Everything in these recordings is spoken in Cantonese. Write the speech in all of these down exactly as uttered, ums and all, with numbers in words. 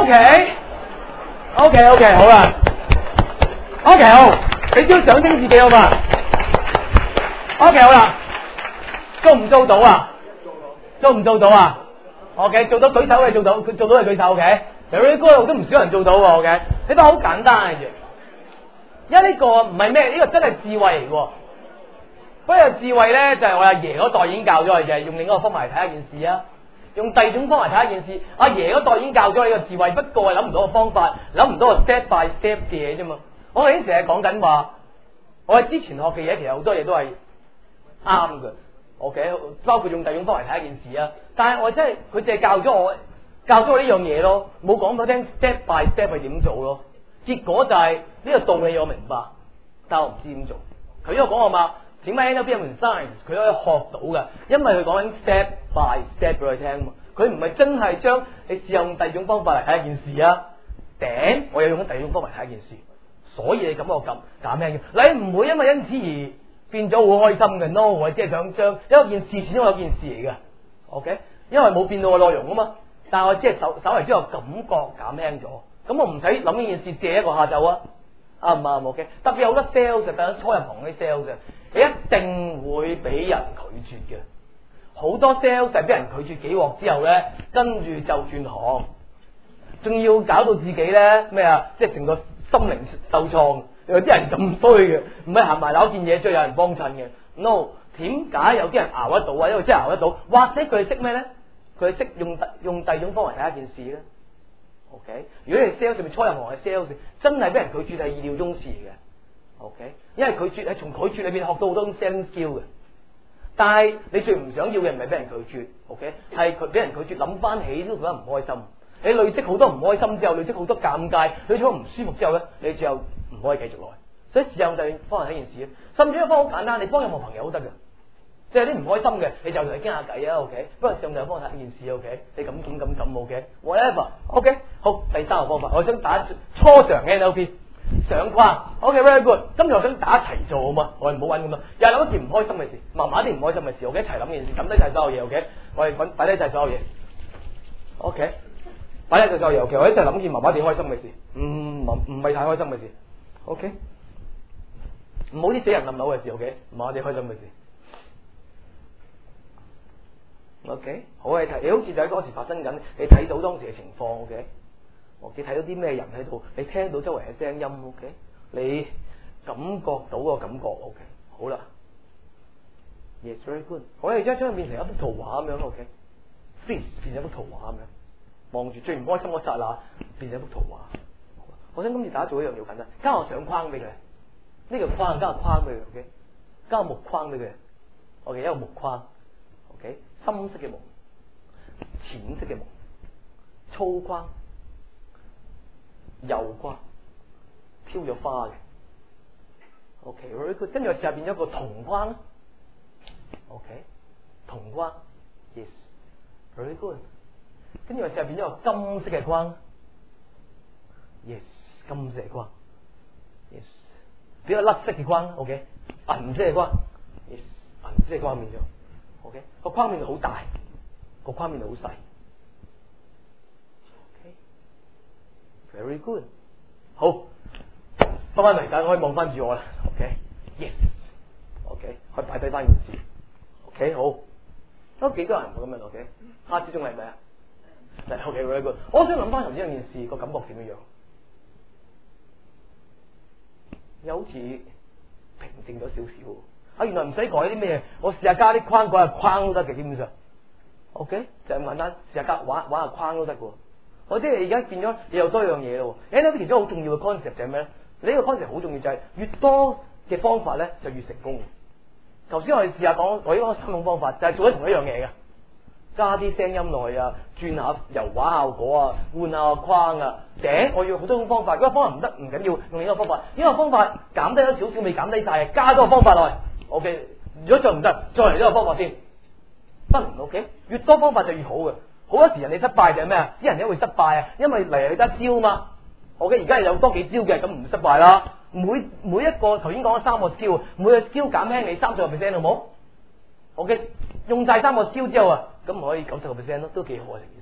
OK，OK，OK， 好啦。OK， 好，俾啲掌聲自己好嘛 ？OK， 好啦，做唔做到啊？做唔做到啊 ？OK， 做到舉手嘅做到，做到嘅舉手 OK。Very good， 都唔少人做到喎 OK。呢個好簡單嘅啫，因為呢個唔係咩，呢、這個真係智慧嚟嘅。不過智慧咧就係、是、我阿爺嗰代已經教咗我嘅，用另一個方法嚟睇一件事啊。用第二種方法睇一件事，阿爺嗰代已經教咗你個智慧，不過係諗唔到個方法，諗唔到個 step by step 嘅嘢啫嘛。我哋已經成日講緊話，我哋之前學嘅嘢其實好多嘢都係啱嘅 ，OK， 包括用第二種方法嚟睇一件事啊。但係我真係佢淨係教咗我，教咗我呢樣嘢咯，冇講俾我聽 step by step 係點做咯。結果就係、是、呢、這個道理我明白，但我唔知點做。佢因為講我嘛。點解 N L P 一門 science 佢可以學到嘅？因為佢講緊 step by step 俾佢聽嘛。佢唔係真係將你試用第二種方法嚟睇一件事啊。頂，我又用緊第二種方法嚟睇一件事，所以你咁我咁減輕嘅，你唔會因為因此而變咗好開心嘅。no， 我即係想將一件事始終有件事嚟嘅。OK， 因為冇變到個內容啊嘛。但係我即係稍稍為之後感覺減輕咗，咁我唔使諗呢件事借一個下晝啊。啱唔啱 ？OK， 特別好多 sales 就等初入行啲 sales 你一定會俾人拒絕嘅。好多 sales 就係俾人拒絕幾鑊之後咧，跟住就轉行，仲要搞到自己咧咩啊？即係成個心靈受創。有啲人咁衰嘅，唔係行埋攞件嘢，再有人幫襯嘅。No， 點解有啲人熬得到啊？因為真係熬得到，或者佢係識咩咧？佢係識用用第二種方法睇一件事咧。OK， 如果你 sales 上面初入行嘅 sales， 真係俾人拒絕係意料中事嘅。OK， 因為拒絕係從拒絕裏邊學到好多種 selling skill 嘅。但係你最唔想要嘅唔係俾人拒絕 ，OK， 係佢俾人拒絕，諗翻起都覺得唔開心。你累積好多唔開心之後，累積好多尷尬，累積好唔舒服之後咧，你最後唔可以繼續落去。所以試下用第二種方法睇件事，甚至一方好簡單，你幫任何朋友都得嘅。即係啲唔開心嘅，你就同佢傾下偈啊 ，OK。不過上就幫我睇件事 ，OK。你咁咁咁咁 ，OK。whatever，OK、okay? 好，第三個方法，我想打初嘗 N L P 上框 ，OK，very good。今日我想打一齊做好嘛，我哋唔好揾咁多，又係諗一件唔開心嘅事，麻麻啲唔開心嘅事，我哋一齊諗件事，抌低晒所有嘢 ，OK。我哋揾擺低晒所有嘢 ，OK。擺低晒所有嘢 ，OK。我一齊諗件麻麻地開心嘅事，唔唔唔係太開心嘅事 ，OK。唔好啲死人冧樓嘅事 ，OK。麻麻地開心嘅事。OK， 好你睇，你好似就喺嗰時發生緊，你睇到當時嘅情況 ，OK， 你睇到啲咩人喺度，你聽到周圍嘅聲音 ，OK， 你感覺到個感覺 ，OK， 好啦 ，Yes very good， 我哋而家將佢變成一幅圖畫咁樣 ，OK，Please 變成一幅圖畫咁樣，望住最唔開心嗰剎那，變成一幅圖畫。我想今次大家做一樣嘢好簡單，加個相框俾佢，呢、這個框加個框俾佢 ，OK， 加個木框俾佢 ，OK， 一個木框 ，OK。深色嘅木、淺色嘅木、粗框、幼框、挑咗花嘅 ，OK，very good。跟住我試下變咗個銅框 ，OK， 銅框 ，yes，very good。跟住我試下變咗個金色嘅框 ，yes， 金色嘅框 ，yes， 變咗甩色嘅框 ，OK， 銀色嘅框 ，yes， 銀色嘅框變咗。OK， 個框面就好大，個框面就好細。OK，very good。好，翻翻嚟，大家可以望翻住我啦。OK，yes。OK， 可以擺低翻件事。OK， 好。都幾多人咁樣 ？OK， 下次仲嚟咪啊？嚟 OK，very good。我想諗翻頭先呢件事個感覺點樣樣？又好似平靜咗少少。啊，原來唔使改啲咩，我試下加啲框，改下框都得嘅，基本上 ，OK， 就咁簡單，試下加玩玩下框都得嘅。我即係而家變咗，你又多一樣嘢咯。誒，呢啲其中好重要嘅 concept 就係咩咧？你呢個 concept 好重要就係越多嘅方法咧，就越成功。頭先我哋試下講，我呢個三種方法就係做咗同一樣嘢嘅，加啲聲音落去啊，轉下油畫效果啊，換下個框啊，頂我要好多種方法。如果方法唔得唔緊要，用另一個方法。呢個方法減低咗少少，未減低晒，加多個方法落去。OK， 如果再唔得，再嚟呢個方法先得。OK， 越多方法就越好嘅。好多時人哋失敗就係咩啊？啲人點會失敗啊？因為嚟去得招嘛。OK， 而家有多幾招嘅，咁唔失敗啦。每每一個頭先講咗三個招，每個招減輕你三十個 percent 好冇 ？OK， 用晒三個招之後啊，咁可以九十個 percent 咯，都幾好啊成件事。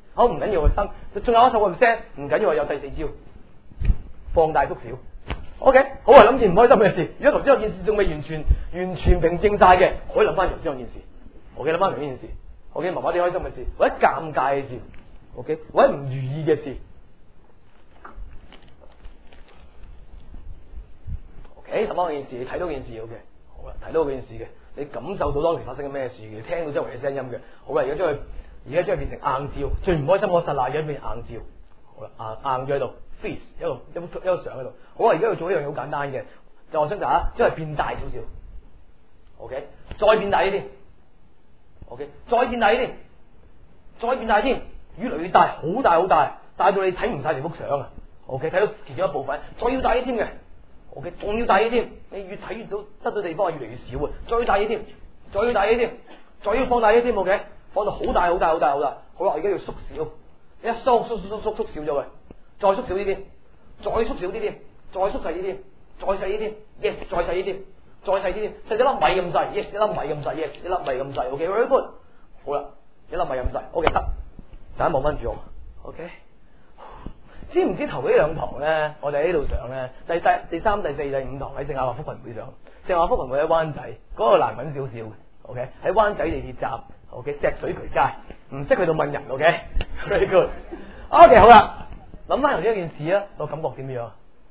好唔緊要，心仲有一首個聲，唔緊要，有第四招，放大縮小。OK， 好啊，諗住唔開心嘅事，如果頭先有件事仲未完全完全平靜晒嘅，可以諗翻頭先有件事。OK，諗翻頭先件事。OK， 麻麻啲開心嘅事，或者尷尬嘅事。OK， 或者唔如意嘅事。OK， 諗翻件事，你睇到件事 OK， 好啦，睇到件事嘅，你感受到當時發生緊咩事嘅，聽到周圍嘅聲音嘅，好啦，而家將佢而家將佢變成硬照，最唔開心嗰剎那而家變成硬照。好啦，硬硬咗喺度。face 一個一幅一個相喺度，好啊！而家要做一樣嘢好簡單嘅，就我想大家將佢變大少少 ，OK， 再變大啲添 ，OK， 再變大啲添，再變大添，越嚟越大，好大好大，大到你睇唔晒成幅相啊 ，OK， 睇到其中一部分，再要大啲添嘅 ，OK， 仲要大啲添，你越睇越到得到地方係越嚟越少啊，再大啲添，再要大啲添，再要放大啲添 ，OK， 放到好大好大好大好大，好啦，而家要縮小，一縮縮縮縮縮縮小咗佢。再縮小啲添，再縮小啲添，再縮細啲添，再細啲添 ，yes， 再細啲添，再細啲添，細一粒米咁細 ，yes， 一粒米咁細 ，yes， 一粒米咁細 ，OK，very good， 好啦，一粒米咁細 ，OK 得，大家望翻住我 ，OK， 知唔知頭呢兩堂咧，我哋喺呢度上咧，第第第三、第四、第五堂喺聖亞華福群會上，聖亞華福群會喺灣仔，嗰、那個難揾少少嘅 ，OK， 喺灣仔地鐵站 ，OK， 石水渠街，唔識去到問人 ，OK，very good，OK， 好啦。諗翻頭先一件事啊，個感覺點樣？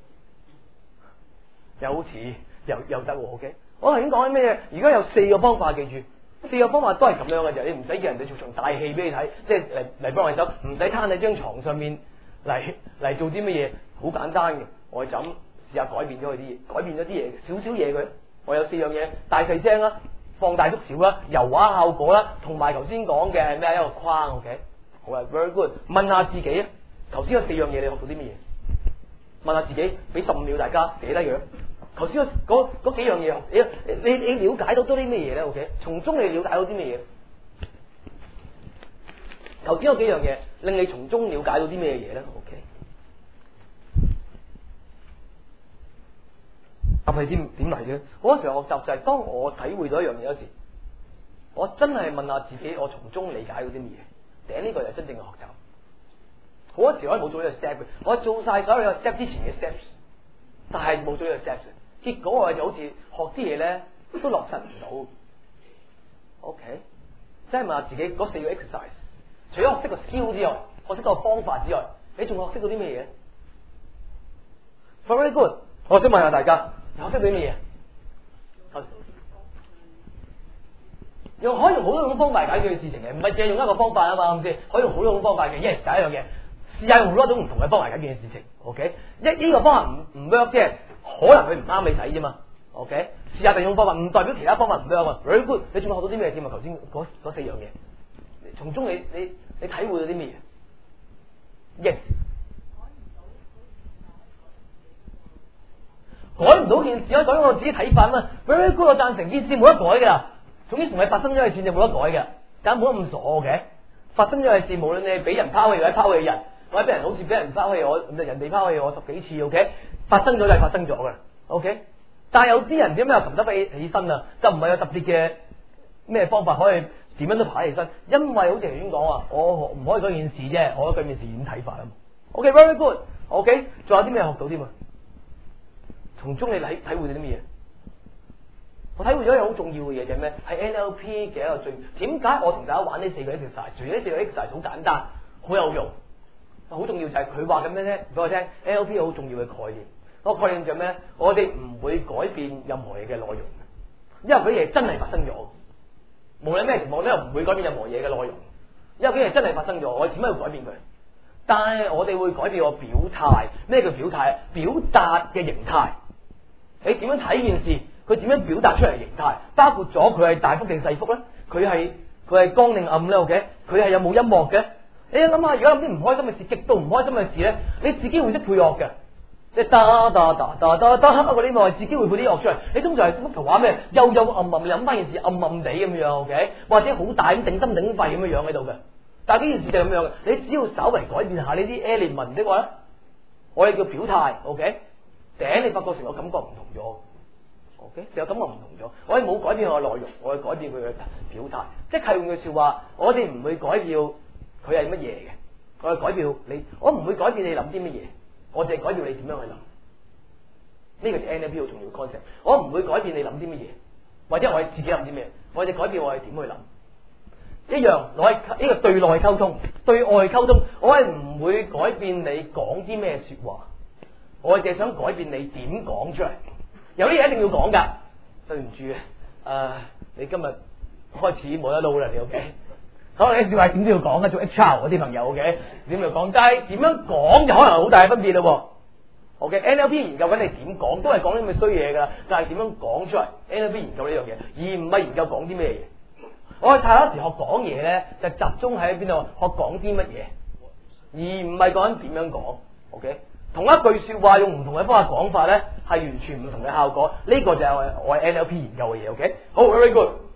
又好似又又得喎 ，OK。我頭先講緊咩嘢？而家有四個方法，記住，四個方法都係咁樣嘅啫。你唔使叫人哋做場大戲俾你睇，即係嚟嚟幫我手，唔使攤喺張床上面嚟嚟做啲乜嘢，好簡單嘅。我就咁試下改變咗佢啲嘢，改變咗啲嘢，少少嘢佢。我有四樣嘢：大細聲啦，放大縮小啦，油畫效果啦，同埋頭先講嘅咩一個框 ，OK。好啊 ，very good。問下自己啊。頭先嗰四樣嘢你學到啲乜嘢？問下自己，俾十五秒大家寫低佢。頭先嗰嗰幾樣嘢，你你你了解到多啲乜嘢咧 ？OK， 從中你了解到啲乜嘢？頭先嗰幾樣嘢令你從中了解到啲咩嘢咧 ？OK， 答係點點嚟嘅？好多時候學習就係當我體會到一樣嘢嗰時，我真係問下自己，我從中理解到啲乜嘢？頂呢個就係真正嘅學習。好多時我冇做呢個 step 嘅，我做晒所有嘅 step 之前嘅 steps， 但係冇做呢個 steps， 結果我就好似學啲嘢咧都落實唔到。OK， 即係問下自己嗰四個 exercise， 除咗學識個 skill 之外，學識個方法之外，你仲學識到啲咩嘢 ？Very good， 我想問下大家，學識到啲咩嘢？用可以用好多種方法解決嘅事情嘅，唔係淨係用一個方法啊嘛，啱唔啱？可以用好多種方法嘅，一係第一樣嘢。試下用好多種唔同嘅方法解決件事情 ，OK？ 一呢個方法唔唔 work 即係可能佢唔啱你睇啫嘛 ，OK？ 試下第二種方法，唔代表其他方法唔 work 啊 ，very good。你仲學到啲咩添啊？頭先嗰嗰四樣嘢，從中你你你體會到啲咩嘢 ？Yes， 改唔到件事可以改到我自己睇法啊嘛 ，very good。我贊成件事冇得改㗎，總之同你發生咗嘅事就冇得改嘅，梗冇得咁傻嘅。發生咗嘅事，無論你係俾人拋棄或者拋棄人，或者俾人好似俾人拋棄我，人哋拋棄我十幾次 ，OK？ 發生咗就係發生咗嘅 ，OK？ 但係有啲人點解又擒得起起身啊？就唔係有特別嘅咩方法可以點樣都爬起身，因為好似頭先講啊，我唔可以嗰件事啫，我對件事點睇法啊 ？OK，very good，OK？ 仲有啲咩學到添啊？從中你體體會到啲乜嘢？我體會咗一樣好重要嘅嘢就係咩？係 N L P 嘅一個最點解我同大家玩呢四個 exercise？ 除咗呢四個 exercise 好簡單，好有用，好重要就係佢話緊咩咧？俾我聽 N L P 好重要嘅概念。嗰個概念就係咩？我哋唔會改變任何嘢嘅內容，因為嗰啲嘢真係發生咗。無論咩情況，都唔會改變任何嘢嘅內容，因為嗰啲嘢真係發生咗。我點解要改變佢？但係我哋會改變個表態。咩叫表態？表達嘅形態。你點樣睇件事？佢點樣表達出嚟嘅形態？包括咗佢係大幅定細幅咧？佢係佢係光定暗咧 ？OK？ 佢係有冇音樂嘅？你諗下，如果有啲唔開心嘅事，極度唔開心嘅事咧，你自己會識配樂嘅，即係噠噠噠噠噠噠嗰啲咪自己會配啲樂出嚟。你通常係幅圖畫咩？幽幽暗暗，諗翻件事暗暗地咁樣 ，OK？ 或者好大咁頂心頂肺咁樣樣喺度嘅。但係呢件事就係咁樣嘅，你只要稍微改變下呢啲 element 的話咧，我哋叫表態 ，OK？ 頂你發覺成個感覺唔同咗。OK， 成個感覺唔同咗，我哋冇改變佢嘅內容，我哋改變佢嘅表態，即係換句說話，我哋唔會改變佢係乜嘢嘅， 我係改變你，我唔會改變你諗啲乜嘢，我淨係改變你點樣去諗。呢個係 N L P 好重要嘅 concept。我唔會改變你諗啲乜嘢，或者我係自己諗啲咩，我哋改變我係點去諗。一樣，我係呢個對內溝通，對外溝通，我係唔會改變你講啲咩說話，我淨係想改變你點講出嚟。有啲嘢一定要講噶，對唔住啊，你今日開始冇得撈啦，你 OK？可能你說話點都要講啊，做 H R 嗰啲朋友 OK？點要講，但係點樣講就可能好大分別咯。OK，N L P 研究緊你點講，都係講啲咁嘅衰嘢噶，但係點樣講出嚟 ？N L P 研究呢樣嘢，而唔係研究講啲咩嘢。我哋太多時學講嘢咧，就集中喺邊度學講啲乜嘢，而唔係講緊點樣講。OK， 同一句說話用唔同嘅方法講法咧，係完全唔同嘅效果。呢、這個就係我我係 N L P 研究嘅嘢。OK，好 very good。